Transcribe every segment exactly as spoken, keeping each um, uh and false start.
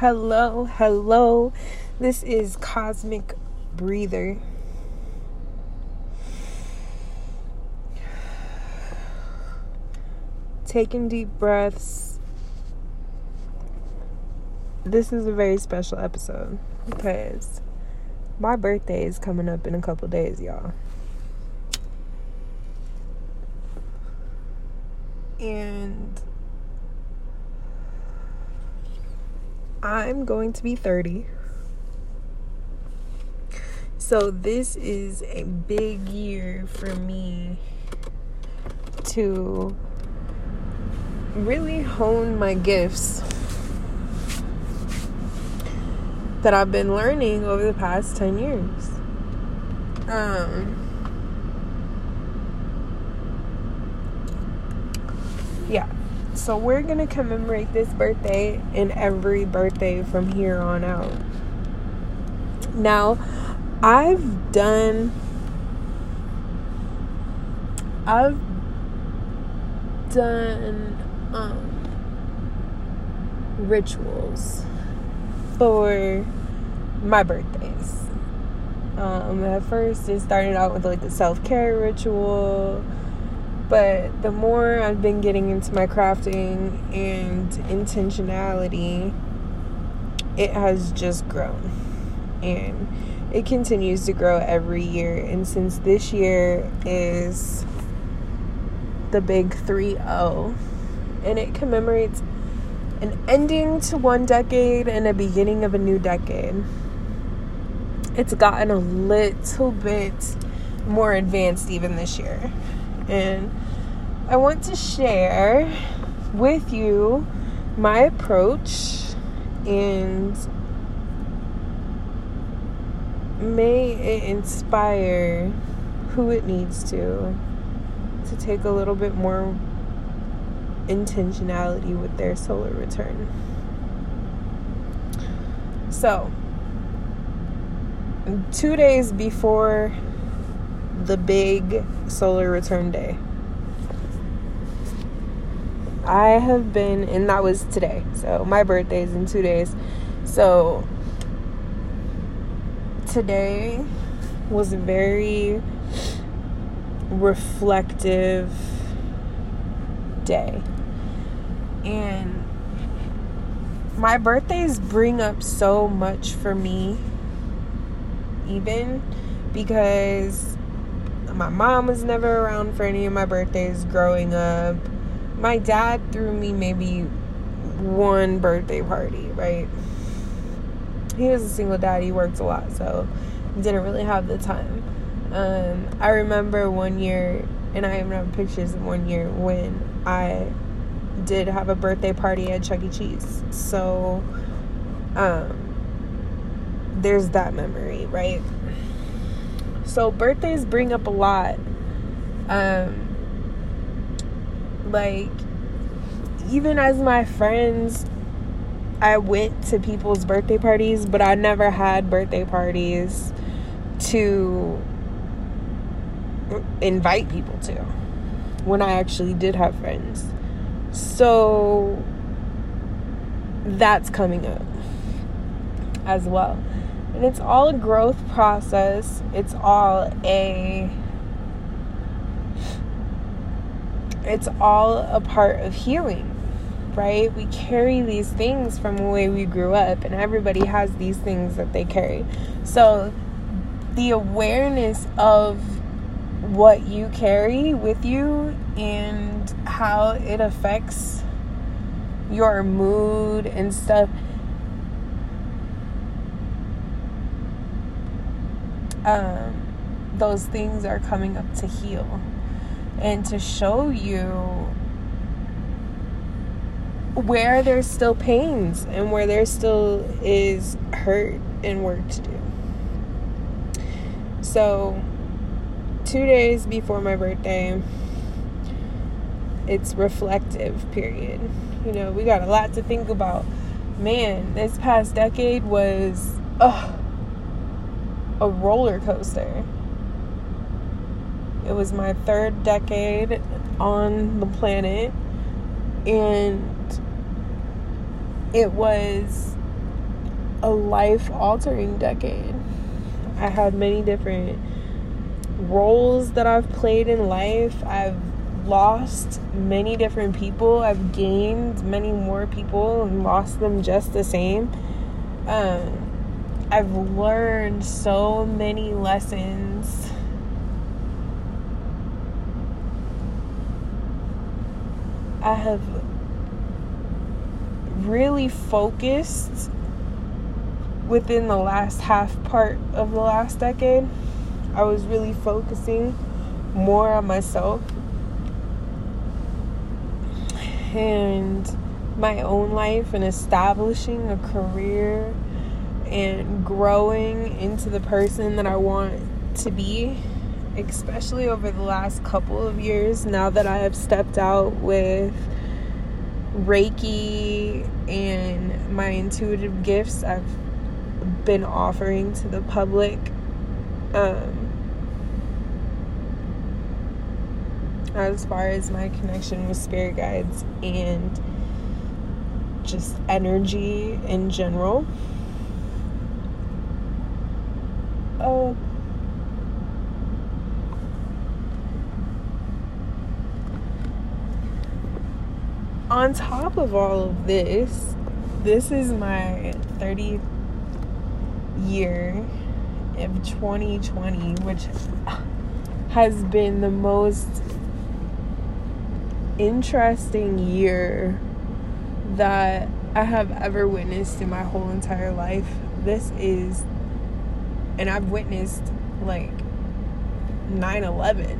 Hello, hello. This is Cosmic Breather. Taking deep breaths. This is a very special episode because my birthday is coming up in a couple days, y'all. And I'm going to be thirty. So this is a big year for me to really hone my gifts that I've been learning over the past ten years. Um, yeah. So we're going to commemorate this birthday and every birthday from here on out. Now, I've done... I've done um, rituals for my birthdays. Um, at first, it started out with like a self-care ritual. But the more I've been getting into my crafting and intentionality, it has just grown. And it continues to grow every year. And since this year is the big three oh, and it commemorates an ending to one decade and a beginning of a new decade, it's gotten a little bit more advanced even this year. And I want to share with you my approach, and may it inspire who it needs to to take a little bit more intentionality with their solar return. So, two days before the big solar return day, I have been, and that was today, so my birthday is in two days. So today was a very reflective day, and my birthdays bring up so much for me, even because my mom was never around for any of my birthdays growing up. My dad threw me maybe one birthday party, right? He was a single dad. He worked a lot, so didn't really have the time. Um, I remember one year, and I even have pictures of one year when I did have a birthday party at Chuck E. Cheese. So, um, there's that memory, right? So birthdays bring up a lot. Um, like, even as my friends, I went to people's birthday parties, but I never had birthday parties to invite people to when I actually did have friends. So that's coming up as well. And it's all a growth process. It's all a it's all a part of healing, right? We carry these things from the way we grew up, and everybody has these things that they carry. So the awareness of what you carry with you and how it affects your mood and stuff, um, those things are coming up to heal and to show you where there's still pains and where there still is hurt and work to do. So, two days before my birthday, it's reflective period. You know, we got a lot to think about. Man, this past decade was ugh, a roller coaster. It was my third decade on the planet, and it was a life-altering decade. I had many different roles that I've played in life. I've lost many different people. I've gained many more people and lost them just the same. Um, I've learned so many lessons. I have really focused within the last half part of the last decade. I was really focusing more on myself and my own life and establishing a career and growing into the person that I want to be, especially over the last couple of years now that I have stepped out with Reiki and my intuitive gifts I've been offering to the public. Um, as far as my connection with spirit guides and just energy in general. Oh, on top of all of this, this is my thirtieth year of twenty twenty, which has been the most interesting year that I have ever witnessed in my whole entire life. This is, and I've witnessed like nine eleven.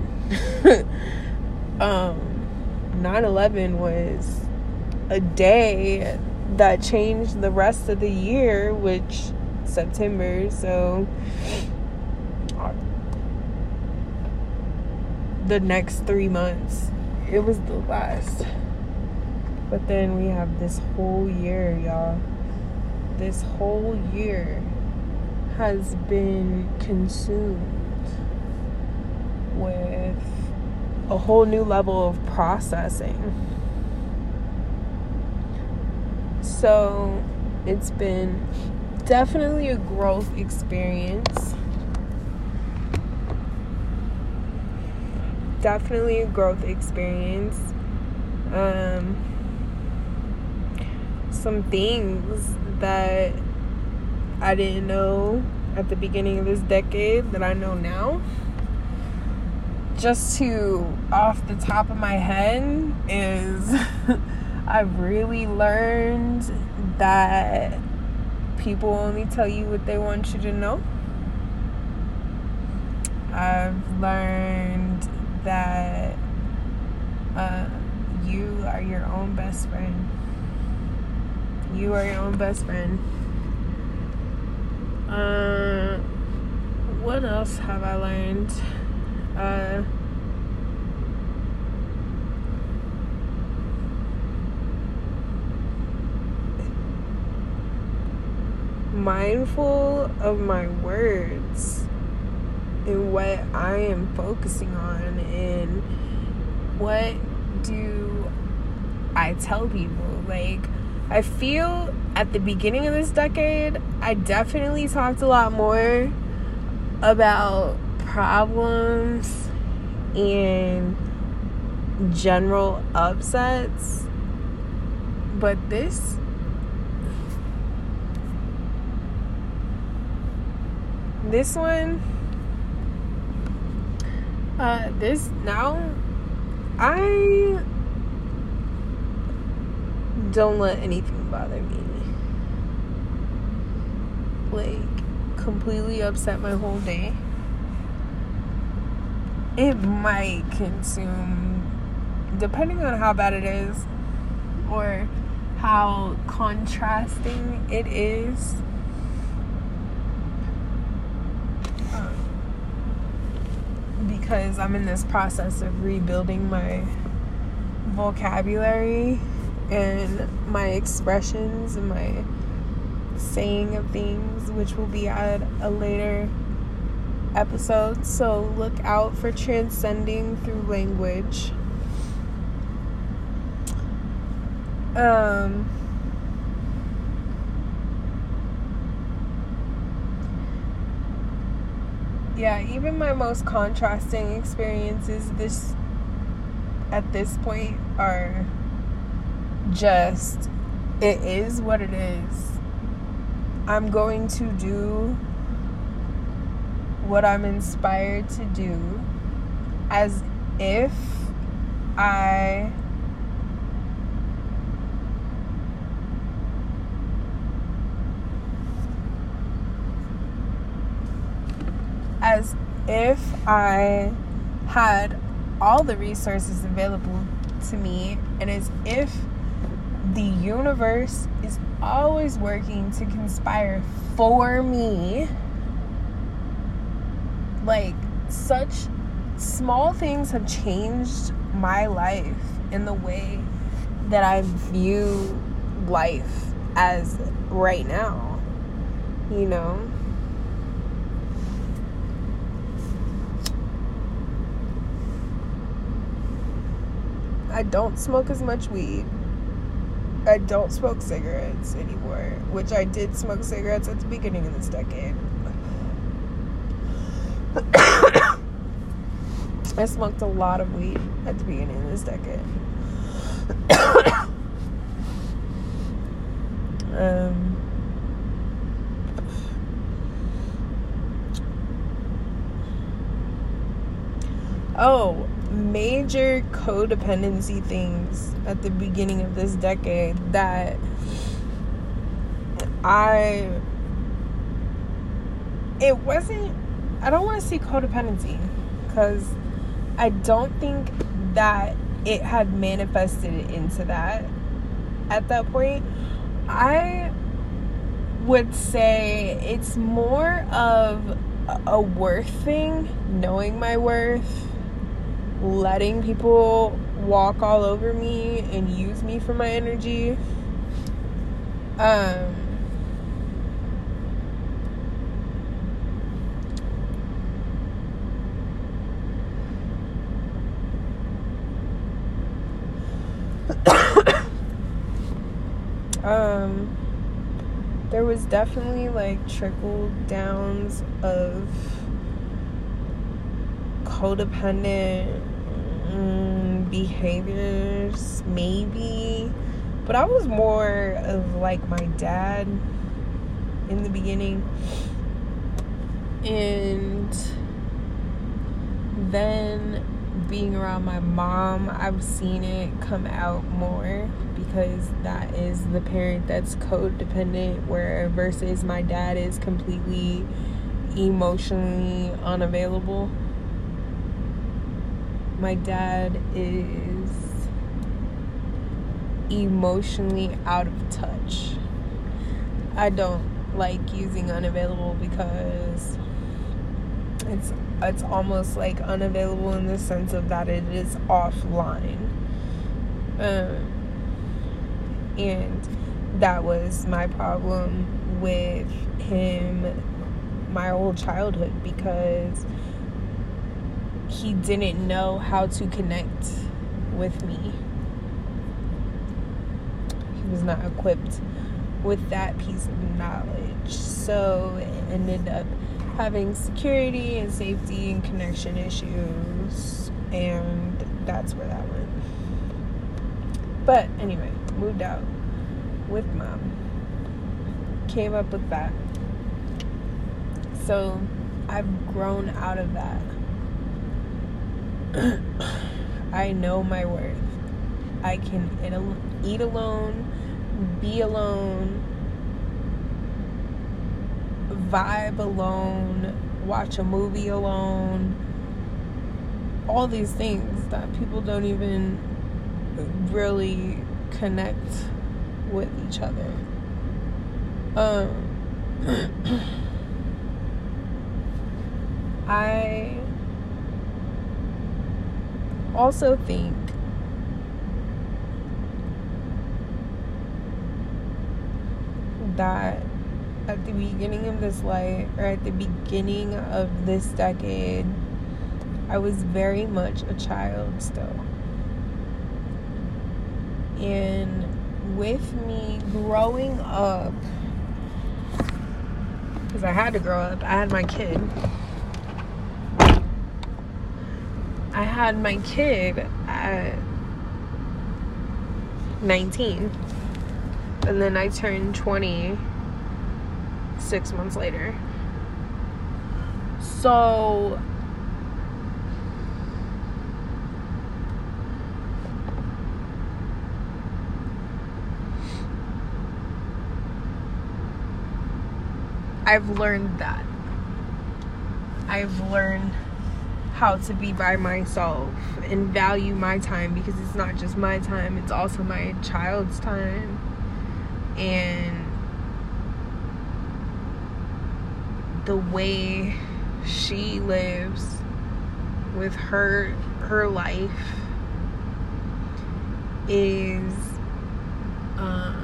um, nine eleven was a day that changed the rest of the year, which September, so the next three months it was the last. But then we have this whole year, y'all. This whole year has been consumed with a whole new level of processing. So it's been definitely a growth experience. Definitely a growth experience. Um, some things that I didn't know at the beginning of this decade that I know now. Just to, off the top of my head, is I've really learned that people only tell you what they want you to know. I've learned that uh, you are your own best friend. You are your own best friend. Uh, what else have I learned? Uh, mindful of my words and what I am focusing on, and what do I tell people. Like, I feel at the beginning of this decade, I definitely talked a lot more about problems and general upsets, but this this one uh this now I don't let anything bother me. Like, completely upset my whole day. It might consume, depending on how bad it is or how contrasting it is. Um, because I'm in this process of rebuilding my vocabulary and my expressions and my saying of things, which will be at a later episode. So look out for Transcending Through Language. Um yeah, even my most contrasting experiences this at this point are just, it is what it is. I'm going to do what I'm inspired to do, as if I as if I had all the resources available to me, and as if the universe is always working to conspire for me. Like, such small things have changed my life in the way that I view life as right now, you know? I don't smoke as much weed. I don't smoke cigarettes anymore, which I did smoke cigarettes at the beginning of this decade. I smoked a lot of weed at the beginning of this decade. um, oh, major codependency things at the beginning of this decade that I, it wasn't, I don't want to say codependency, because I don't think that it had manifested into that at that point. I would say it's more of a worth thing, knowing my worth, letting people walk all over me and use me for my energy. Um, um, there was definitely like trickle downs of codependent mm, behaviors, maybe, but I was more of like my dad in the beginning, and then being around my mom, I've seen it come out more, because that is the parent that's codependent, where versus my dad is completely emotionally unavailable. My dad is emotionally out of touch. I don't like using unavailable, because it's it's almost like unavailable in the sense of that it is offline. Um, and that was my problem with him my whole childhood, because he didn't know how to connect with me. He was not equipped with that piece of knowledge. So it ended up having security and safety and connection issues, and that's where that went. But anyway, moved out with mom. Came up with that. So I've grown out of that. I know my worth. I can eat alone, be alone, vibe alone, watch a movie alone. All these things that people don't even really connect with each other. Um, I also think that at the beginning of this life, or at the beginning of this decade, I was very much a child still. And with me growing up, because I had to grow up, I had my kid, I had my kid at nineteen, and then I turned twenty six months later. So I've learned that. I've learned how to be by myself and value my time, because it's not just my time, it's also my child's time. And the way she lives with her her life is um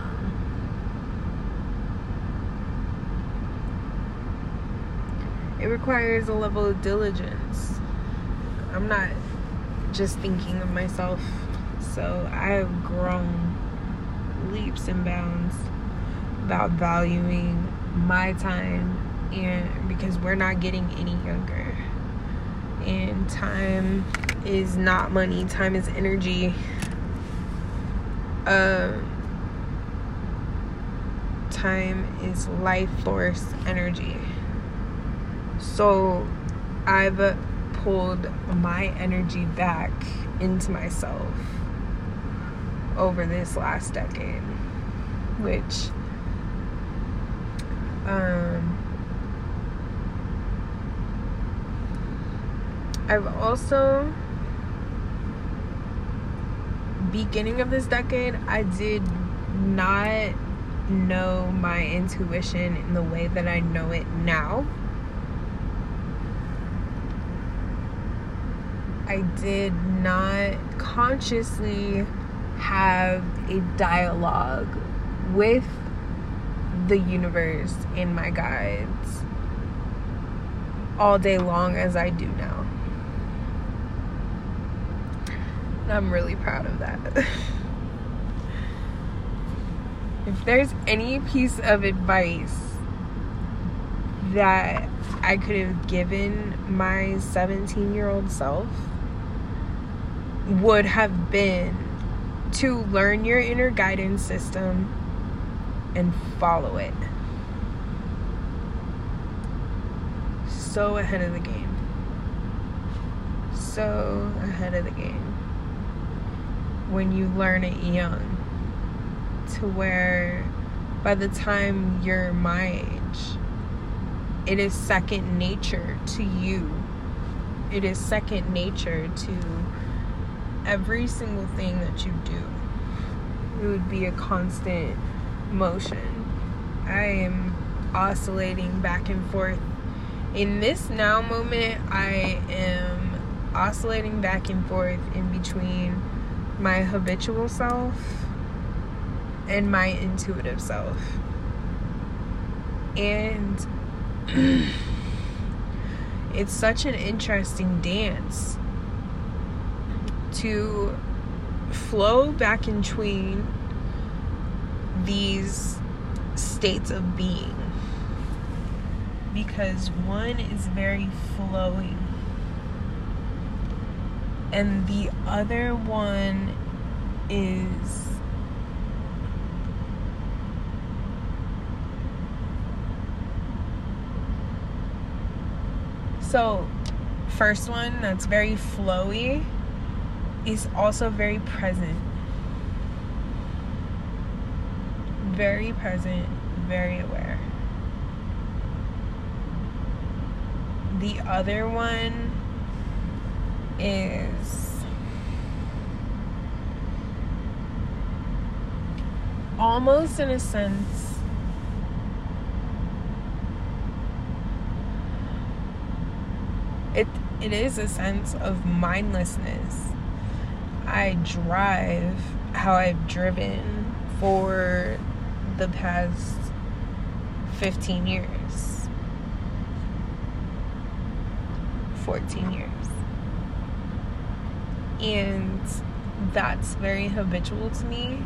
it requires a level of diligence. I'm not just thinking of myself. So I have grown leaps and bounds about valuing my time, and because we're not getting any younger. And time is not money. Time is energy. Um, time is life force energy. So I've pulled my energy back into myself over this last decade, which um, I've also, beginning of this decade, I did not know my intuition in the way that I know it now. I did not consciously have a dialogue with the universe and my guides all day long as I do now. And I'm really proud of that. If there's any piece of advice that I could have given my seventeen-year-old self, would have been to learn your inner guidance system and follow it. So ahead of the game. So ahead of the game. When you learn it young, to where by the time you're my age, it is second nature to you. It is second nature to every single thing that you do. It would be a constant motion. I am oscillating back and forth. In this now moment, I am oscillating back and forth in between my habitual self and my intuitive self. And it's such an interesting dance to flow back in between these states of being, because one is very flowing and the other one is so first one that's very flowy is also very present. Very present, very aware. The other one is almost, in a sense, it it is a sense of mindlessness. I drive how I've driven for the past fifteen years, fourteen years. And that's very habitual to me.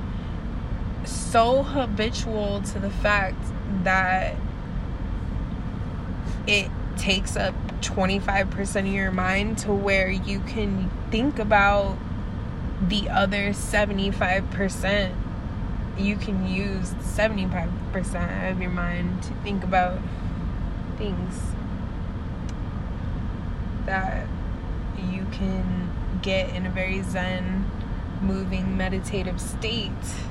So habitual to the fact that it takes up twenty-five percent of your mind, to where you can think about the other seventy-five percent. You can use seventy-five percent of your mind to think about things that you can get in a very zen, moving, meditative state.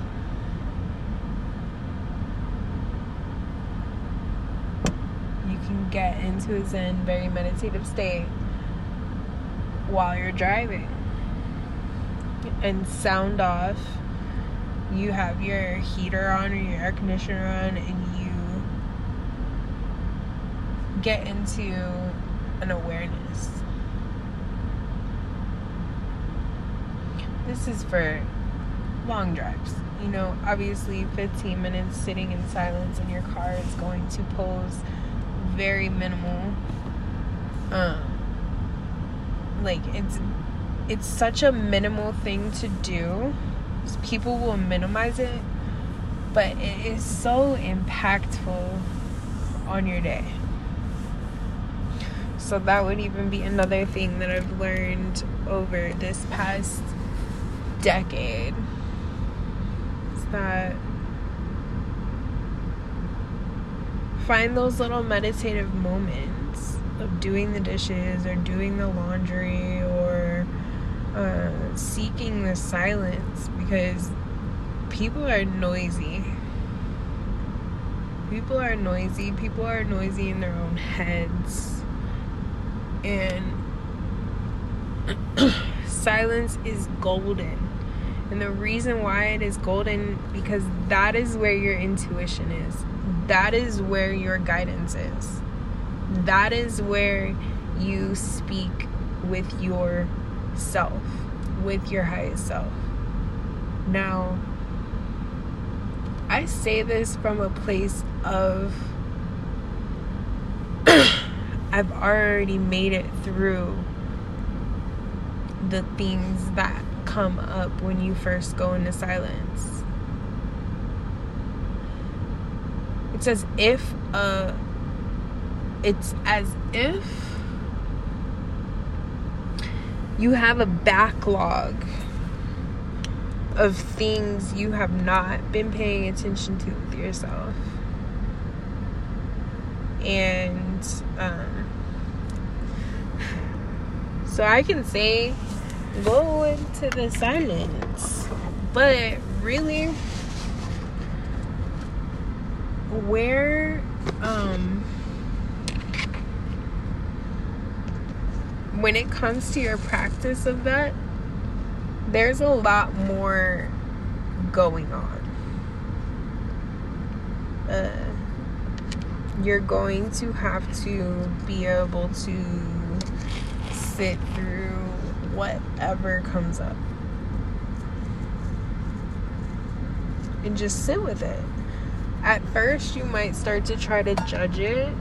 You can get into a zen, very meditative state while you're driving. And sound off. You have your heater on or your air conditioner on, and you get into an awareness. This is for long drives. You know, obviously fifteen minutes sitting in silence in your car is going to pose very minimal. Um, like, it's it's such a minimal thing to do. People will minimize it, but it is so impactful on your day. So that would even be another thing that I've learned over this past decade. Is that find those little meditative moments of doing the dishes or doing the laundry or uh, seeking the silence, because people are noisy. People are noisy. People are noisy in their own heads. And silence is golden. And the reason why it is golden, because that is where your intuition is. That is where your guidance is. That is where you speak with yourself, with your highest self. Now, I say this from a place of I've already made it through the things that come up when you first go into silence. It's as if uh it's as if you have a backlog of things you have not been paying attention to with yourself. And um, so I can say go into the silence, but really where um, when it comes to your practice of that, there's a lot more going on. Uh, you're going to have to be able to sit through whatever comes up and just sit with it. At first, you might start to try to judge it,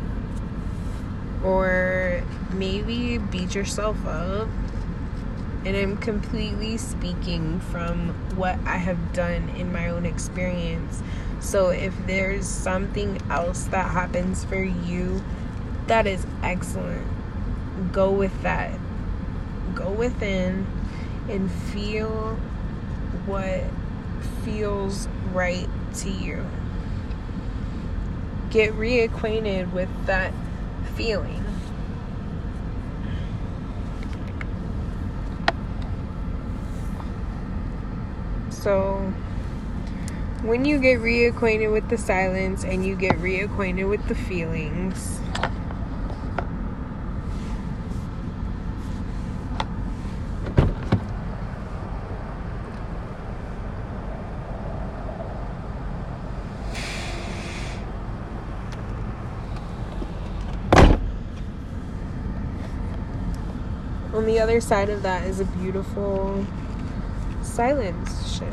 or maybe beat yourself up. And I'm completely speaking from what I have done in my own experience. So if there's something else that happens for you, that is excellent. Go with that. Go within and feel what feels right to you. Get reacquainted with that feeling. So when you get reacquainted with the silence and you get reacquainted with the feelings, on the other side of that is a beautiful silence ship.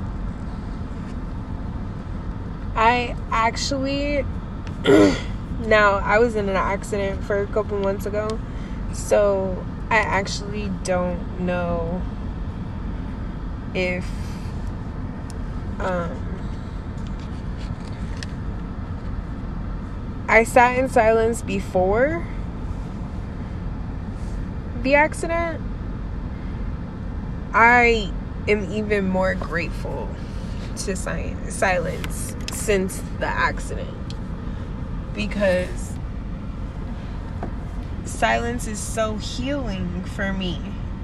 I actually now I was in an accident for a couple months ago, so I actually don't know if um I sat in silence before the accident, I am even more grateful to si- silence since the accident, because silence is so healing for me.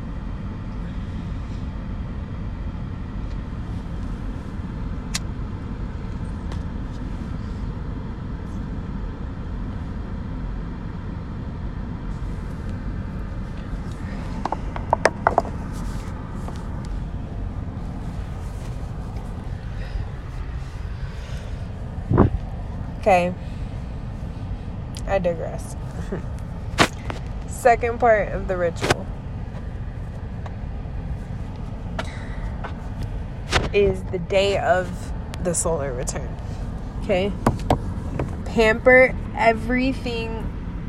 Okay, I digress. Second part of the ritual is the day of the solar return. Okay? Pamper everything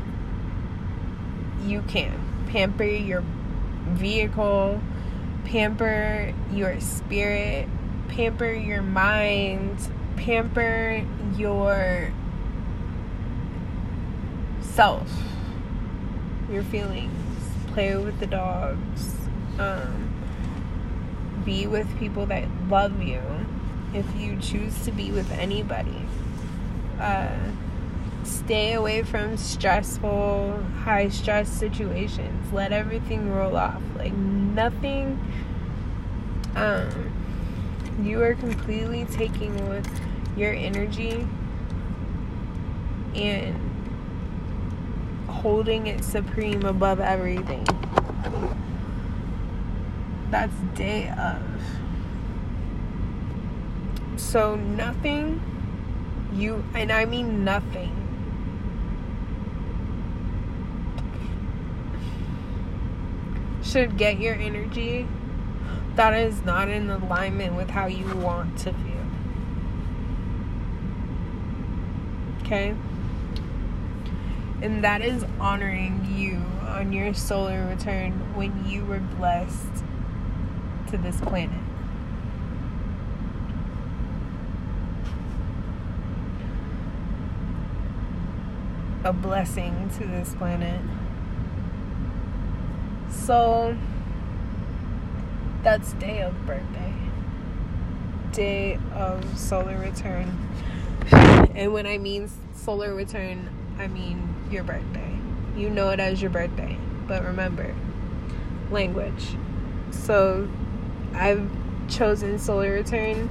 you can. Pamper your vehicle, pamper your spirit, pamper your mind, pamper your self, your feelings. Play with the dogs. Um, be with people that love you if you choose to be with anybody. Uh, stay away from stressful, high stress situations. Let everything roll off. Like nothing. Um, you are completely taking with your energy and holding it supreme above everything. That's day of. So nothing, you, and I mean nothing, should get your energy that is not in alignment with how you want to feel. Okay? And that is honoring you on your solar return when you were blessed to this planet. A blessing to this planet. So that's day of birthday. Day of solar return. And when I mean solar return, I mean your birthday. You know it as your birthday. But remember, language. So I've chosen solar return,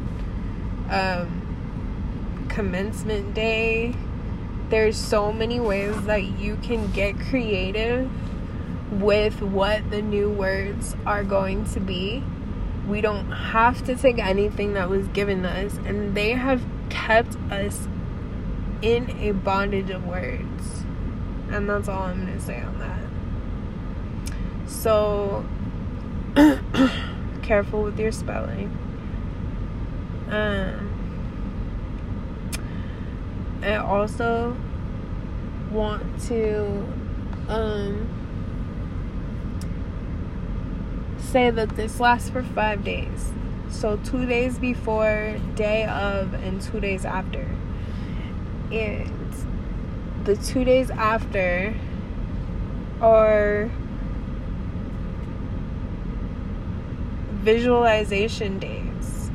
um, commencement day. There's so many ways that you can get creative with what the new words are going to be. We don't have to take anything that was given us, and they have kept us in a bondage of words. And that's all I'm going to say on that. So careful with your spelling. Um, I also want to um, say that this lasts for five days. So two days before, day of, and two days after. And the two days after are visualization days.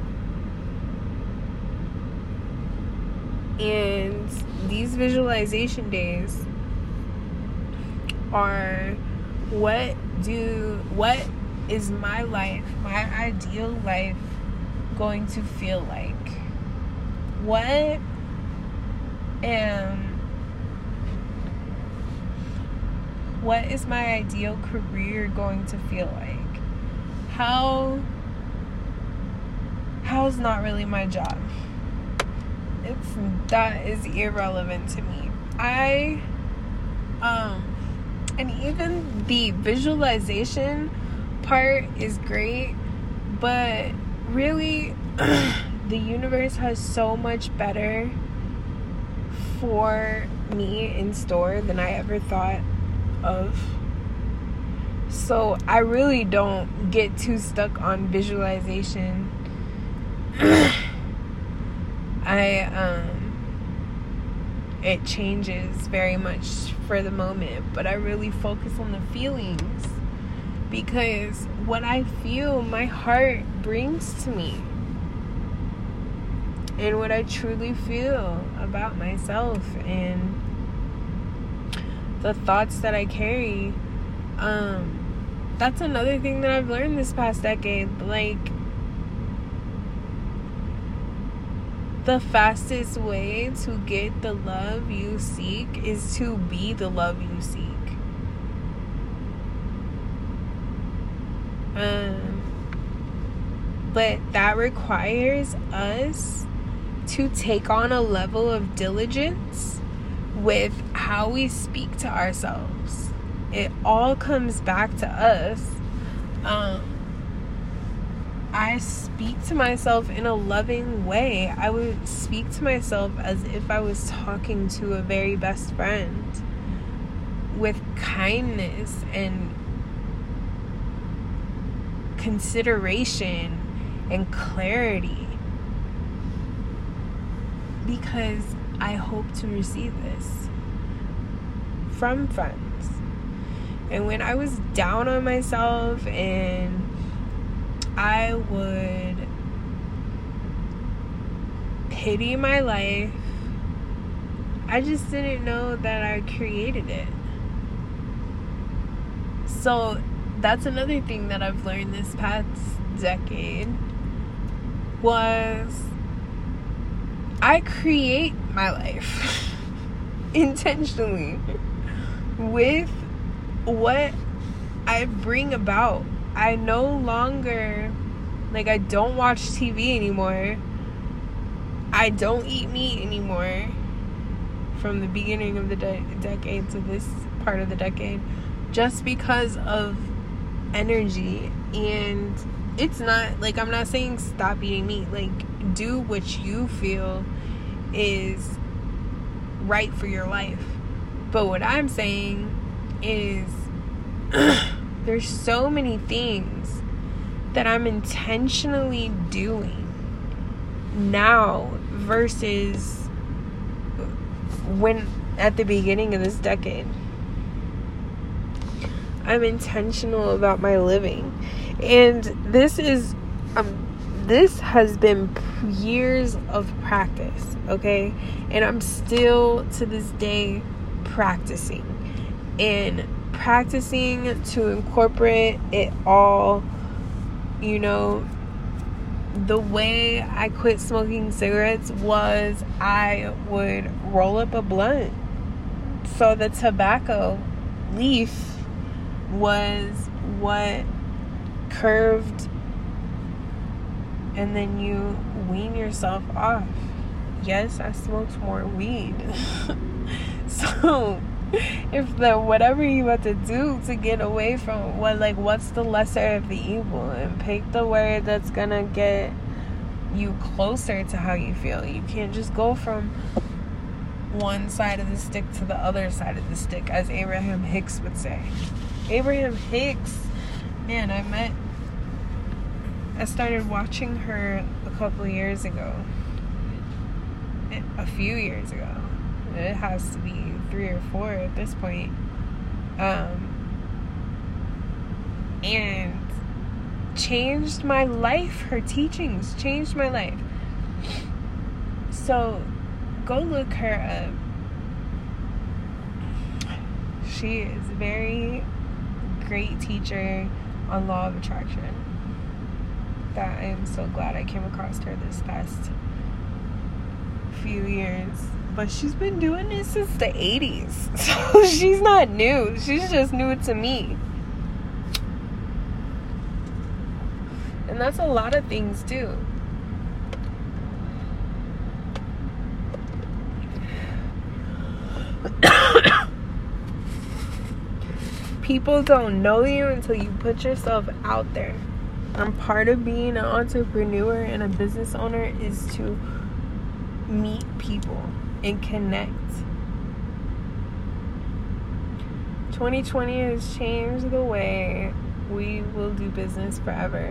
And these visualization days are what do what is my life, my ideal life, going to feel like? What am what is my ideal career going to feel like? How how's not really my job? It's that is irrelevant to me. I um and even the visualization part is great, but really the universe has so much better for me in store than I ever thought of. So I really don't get too stuck on visualization. I um it changes very much for the moment, but I really focus on the feelings, because what I feel, my heart brings to me, and what I truly feel about myself and the thoughts that I carry. Um, that's another thing that I've learned this past decade. Like, the fastest way to get the love you seek is to be the love you seek. Um, but that requires us to take on a level of diligence with how we speak to ourselves. It all comes back to us. Um, I speak to myself in a loving way. I would speak to myself as if I was talking to a very best friend, with kindness and consideration and clarity, because I hope to receive this from friends. And when I was down on myself and I would pity my life, I just didn't know that I created it. So that's another thing that I've learned this past decade, was I create my life intentionally with what I bring about. I no longer, like, I don't watch T V anymore. I don't eat meat anymore from the beginning of the de- decade to this part of the decade, just because of energy. And it's not, like, I'm not saying stop eating meat. Like, do what you feel is right for your life. But what I'm saying is there's so many things that I'm intentionally doing now versus when at the beginning of this decade. I'm intentional about my living, and this is um this has been years of practice, okay? And I'm still to this day practicing and practicing to incorporate it all. You know, the way I quit smoking cigarettes was I would roll up a blunt. So the tobacco leaf was what curved, and then you wean yourself off. Yes, I smoked more weed. So if the whatever you have to do to get away from what, like, what's the lesser of the evil, and pick the word that's gonna get you closer to how you feel. You can't just go from one side of the stick to the other side of the stick, as Abraham Hicks would say. Abraham Hicks, man, I met I started watching her a couple of years ago. A few years ago. It has to be three or four at this point. Um, and changed my life. Her teachings changed my life. So go look her up. She is a very great teacher on law of attraction. That I am so glad I came across her this past few years. But she's been doing this since the eighties. So she's not new. She's just new to me. And that's a lot of things too. People don't know you until you put yourself out there. And part of being an entrepreneur and a business owner is to meet people and connect. twenty twenty has changed the way we will do business forever.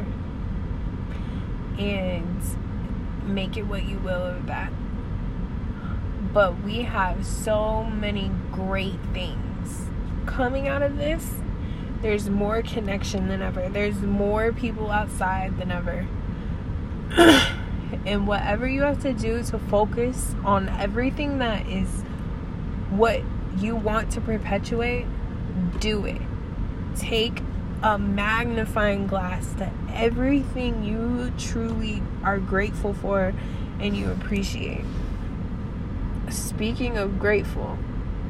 And make it what you will of that. But we have so many great things coming out of this. There's more connection than ever. There's more people outside than ever. And whatever you have to do to focus on everything that is what you want to perpetuate, do it. Take a magnifying glass to everything you truly are grateful for and you appreciate. Speaking of grateful,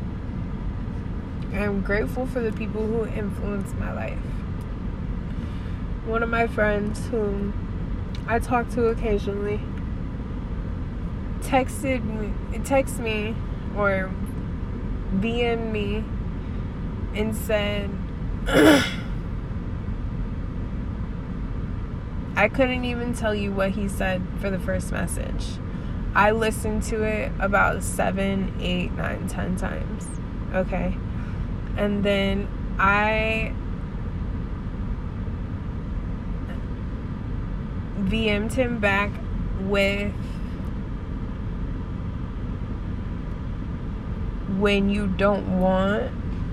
I'm grateful for the people who influenced my life. One of my friends whom I talk to occasionally texted me, texted me or D M'd me and said, I couldn't even tell you what he said for the first message. I listened to it about seven, eight, nine, ten times. Okay. And then I D M'd him back with, when you don't want,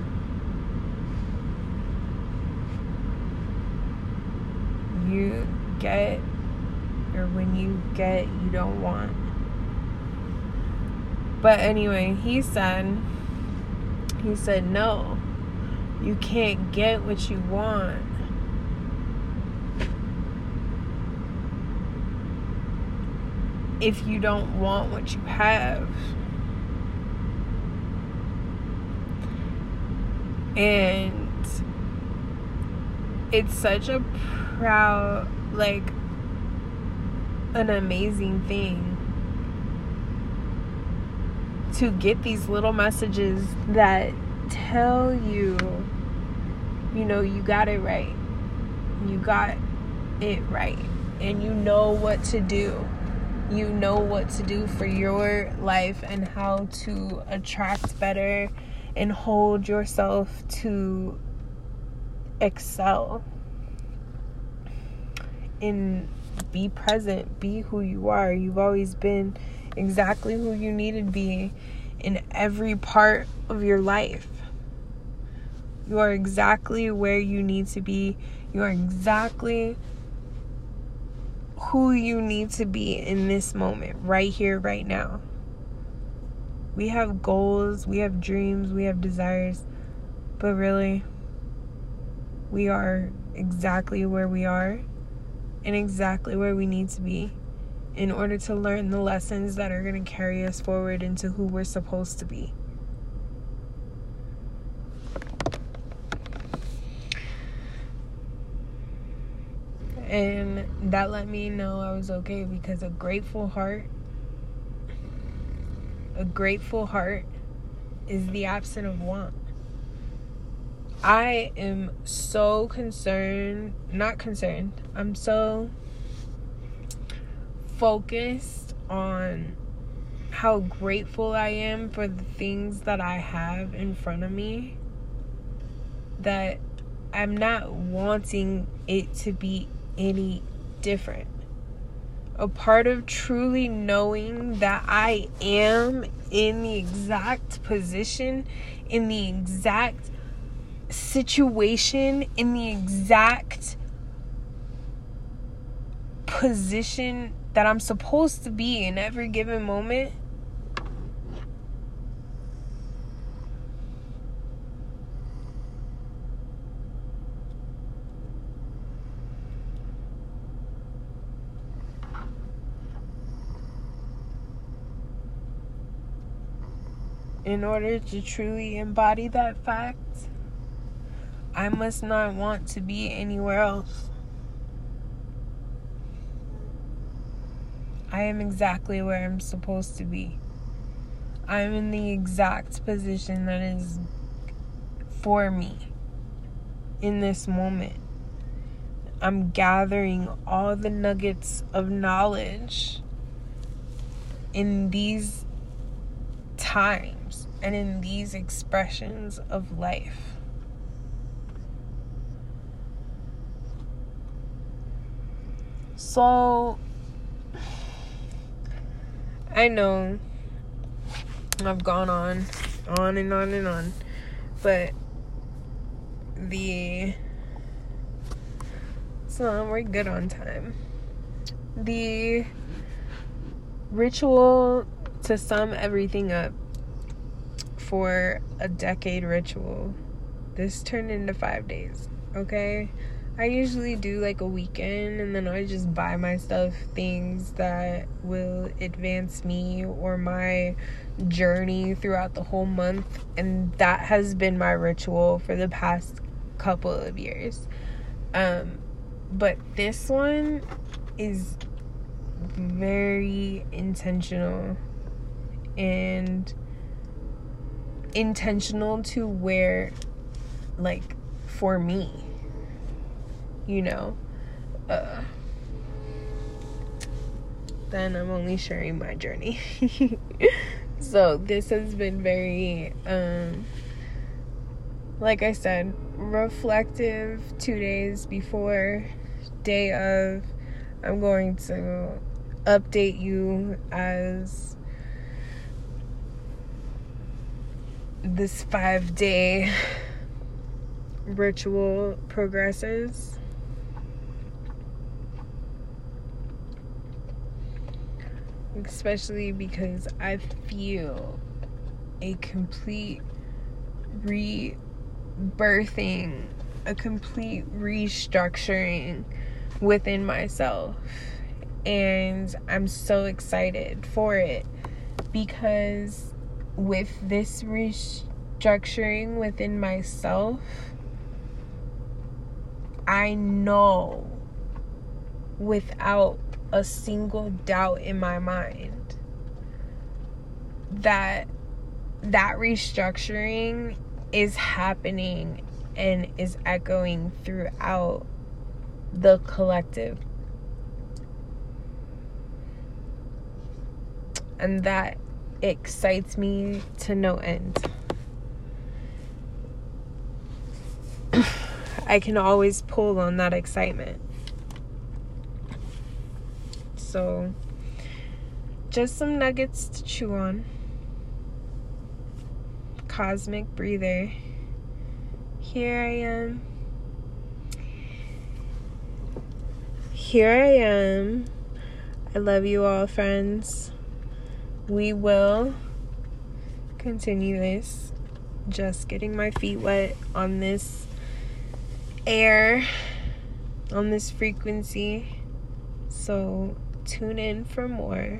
you get, or when you get, you don't want. But anyway, he said, he said, no, you can't get what you want. If you don't want what you have. And it's such a proud, like, an amazing thing to get these little messages that tell you, you know, you got it right. You got it right. And you know what to do. You know what to do for your life and how to attract better and hold yourself to excel. And be present. Be who you are. You've always been exactly who you need to be in every part of your life. You are exactly where you need to be. You are exactly who you need to be in this moment, right here, right now. We have goals, we have dreams, we have desires, but really, we are exactly where we are and exactly where we need to be in order to learn the lessons that are going to carry us forward into who we're supposed to be. And that let me know I was okay, because a grateful heart, a grateful heart is the absence of want. I am so concerned, not concerned, I'm so focused on how grateful I am for the things that I have in front of me, that I'm not wanting it to be any different. A part of truly knowing that I am in the exact position, in the exact situation, in the exact position that I'm supposed to be in every given moment. In order to truly embody that fact, I must not want to be anywhere else. I am exactly where I'm supposed to be. I'm in the exact position that is for me in this moment. I'm gathering all the nuggets of knowledge in these times and in these expressions of life. So I know I've gone on, on and on and on. But the... So we're good on time. The ritual to sum everything up for a decade ritual, this turned into five days, okay? I usually do like a weekend, and then I just buy myself things that will advance me or my journey throughout the whole month, and that has been my ritual for the past couple of years. Um, but this one is very intentional, and intentional to where, like, for me, you know, uh, then I'm only sharing my journey. So this has been very, um, like I said, reflective. Two days before, day of, I'm going to update you as this five day ritual progresses. Especially because I feel a complete rebirthing, a complete restructuring within myself. And I'm so excited for it, because with this restructuring within myself, I know without a single doubt in my mind that that restructuring is happening and is echoing throughout the collective. And that excites me to no end. I can always pull on that excitement. So, just some nuggets to chew on. Cosmic breather. Here I am. Here I am. I love you all, friends. We will continue this. Just getting my feet wet on this air, on this frequency. So tune in for more.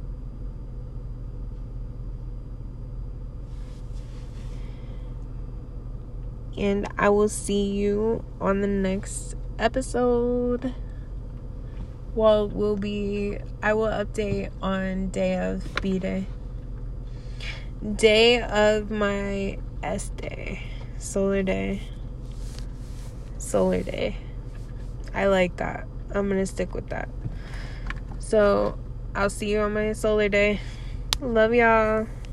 And I will see you on the next episode. Well, will be, I will update on day of B Day. Day of my S day. Solar day. Solar day. I like that. I'm gonna stick with that. So, I'll see you on my solar day. Love y'all.